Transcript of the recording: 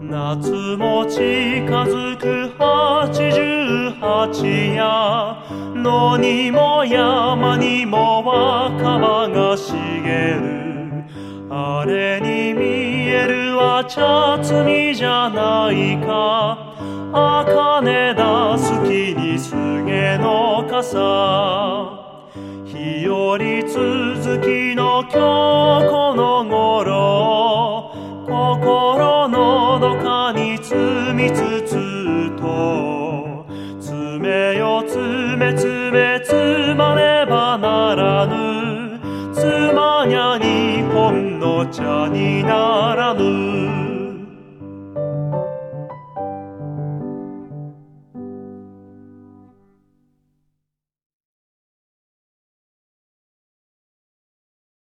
夏も近づく88夜、野にも山にも若葉が茂る。あれに見えるは茶摘みじゃないか。茜だすきにすげの傘。日和続きの今日この頃、心のどかに積みつつと、爪よ爪爪つまねばならぬ。つまにゃ日本の茶にならぬ。